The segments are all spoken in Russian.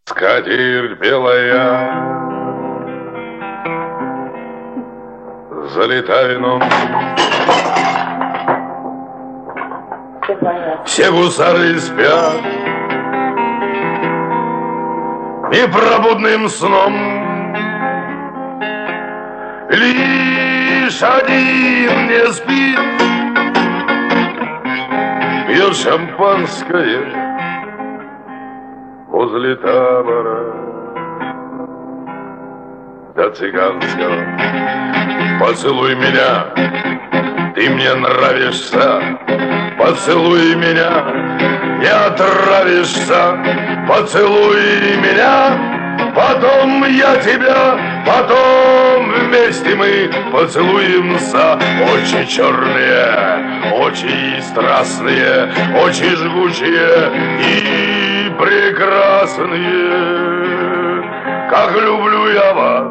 Скатерть белая, залита вином. Все гусары спят непробудным сном. Лишь один не спит, пьет шампанское возле табора до цыганского. Поцелуй меня, ты мне нравишься, поцелуй меня, не отравишься, поцелуй меня, потом я тебя, потом вместе мы поцелуемся. Очи черные, очи страстные, очи жгучие и прекрасные. Как люблю я вас,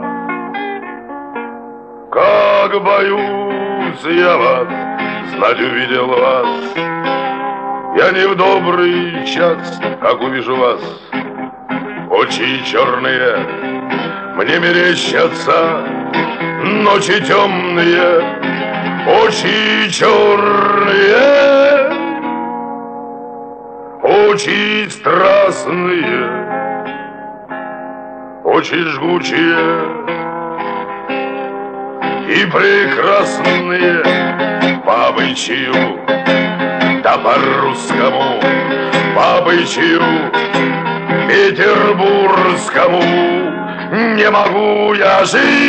как боюсь я вас, знать увидел вас. Я не в добрый час, как увижу вас. Очи черные мне мерещатся, ночи темные, очи черные, очи страстные, очи жгучие и прекрасные. По обычаю, да по-русскому, по обычаю петербургскому не могу я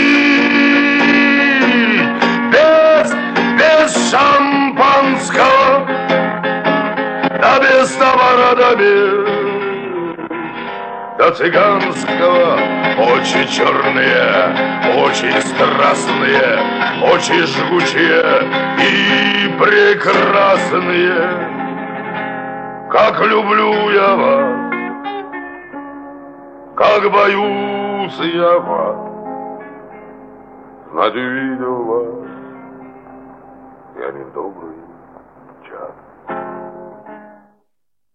жить без шампанского, да без товара, да без до цыганского. Очи черные, очи страстные, очи жгучие и прекрасные. Как люблю я вас, как боюсь я вас, знать увидел вас я не в добрый час.